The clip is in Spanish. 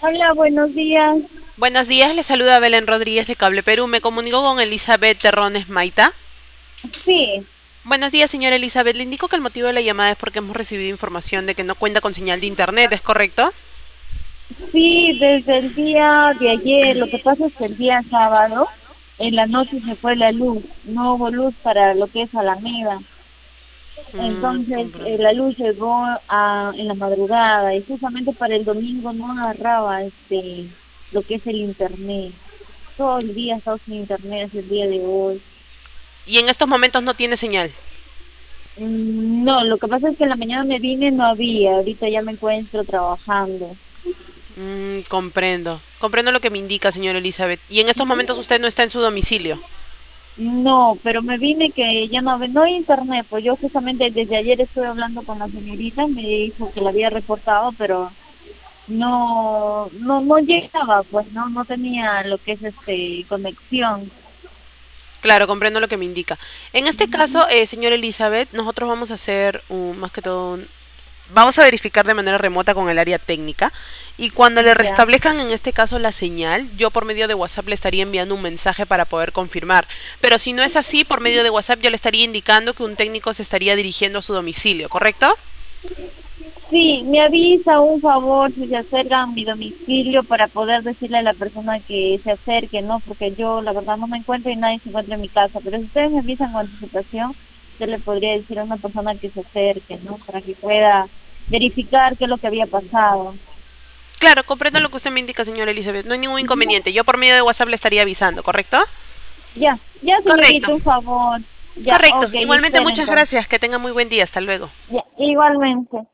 Hola, buenos días. Buenos días, le saluda Belén Rodríguez de Cable Perú. Me comunico con Elizabeth Terrones Maita. Sí, Buenos días, señora Elizabeth. Le indico que el motivo de la llamada es porque hemos recibido información de que no cuenta con señal de internet, ¿es correcto? sí, desde el día de ayer, lo que pasa es que el día sábado, en la noche se fue la luz, no hubo luz para lo que es Alameda. Entonces, Comprendo. la luz llegó en la madrugada y justamente para el domingo no agarraba lo que es el internet. Todo el día he estado sin internet, es el día de hoy. Y en estos momentos no tiene señal. No, lo que pasa es que en la mañana me vine, no había, ahorita ya me encuentro trabajando. Comprendo. Comprendo lo que me indica, señora Elizabeth. Y en estos momentos usted no está en su domicilio. No, pero me vine que ya no hay internet, pues yo justamente desde ayer estuve hablando con la señorita, me dijo que la había reportado, pero no llegaba, pues no tenía lo que es conexión. Claro, comprendo lo que me indica. En este Ujú. caso, señora Elizabeth, nosotros vamos a hacer más que todo vamos a verificar de manera remota con el área técnica y cuando le Ya. restablezcan en este caso la señal, yo por medio de WhatsApp le estaría enviando un mensaje para poder confirmar. Pero si no es así, por medio de WhatsApp yo le estaría indicando que un técnico se estaría dirigiendo a su domicilio, ¿correcto? Sí, me avisa un favor si se acerca a mi domicilio para poder decirle a la persona que se acerque, ¿no? Porque yo la verdad no me encuentro y nadie se encuentra en mi casa, pero si ustedes me avisan con anticipación, yo le podría decir a una persona que se acerque, ¿no? Para que pueda verificar qué es lo que había pasado. Claro, comprendo lo que usted me indica, señora Elizabeth. No hay ningún Ujú. inconveniente. Yo por medio de WhatsApp le estaría avisando, ¿correcto? Ya, Correcto. señorita, un favor. Ya, Correcto. ok, Igualmente, espera muchas entonces. gracias. Que tenga muy buen día. Hasta luego. Ya, igualmente.